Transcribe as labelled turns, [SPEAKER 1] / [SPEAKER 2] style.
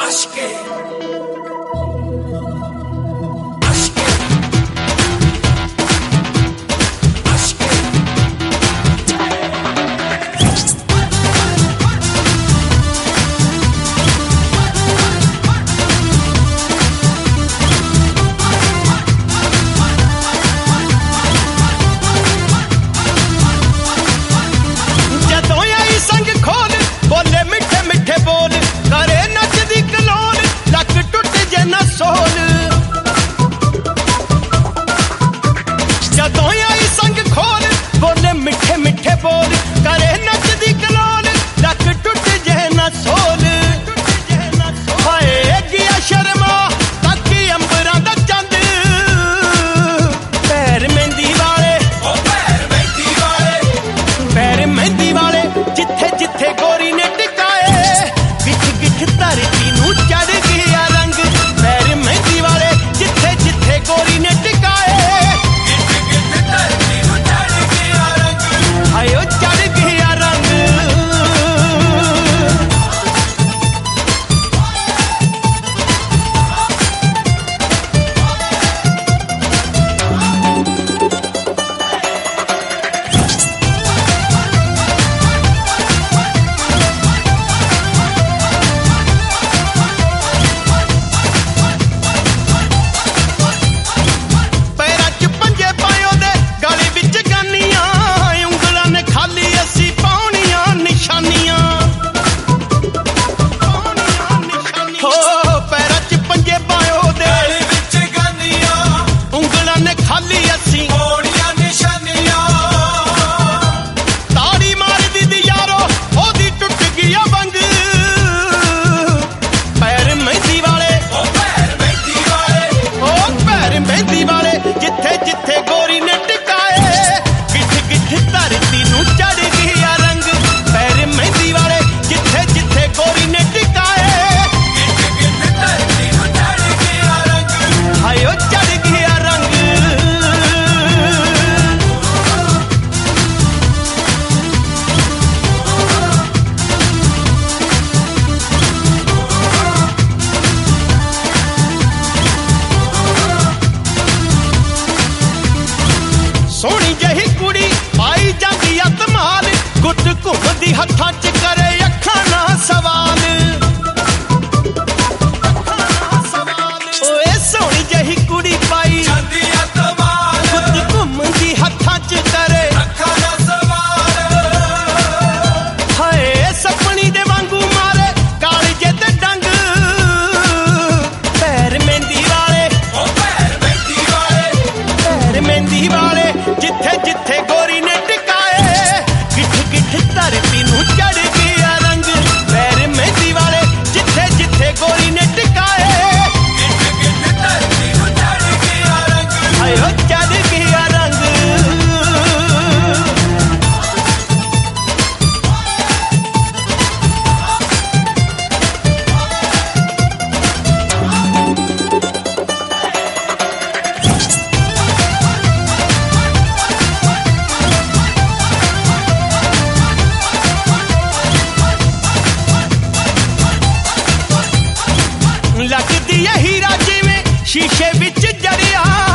[SPEAKER 1] घुमदी हत्थां च करे अखां ना सवाल ओए सोहनी जही कुड़ी पाई खुद घुमदी हत्थां च करे अखां ना सवाल हाय सपनी दे वांगू मारे कालजे ते डंग पैर मेहंदी वाले पैर मेहंदी वाले जिथे जिथे गोरी ने टिकाए गिठ गिठ धरती नूं चढ़ गया रंग पैर मेहंदी वाले जिथे जिथे गोरी ने टिकाए गिठ गिठ धरती नूं चढ़ गया रंग हाय हो चढ़ गया रंग लगदी है हीरा जिवें शीशे विच जड़िया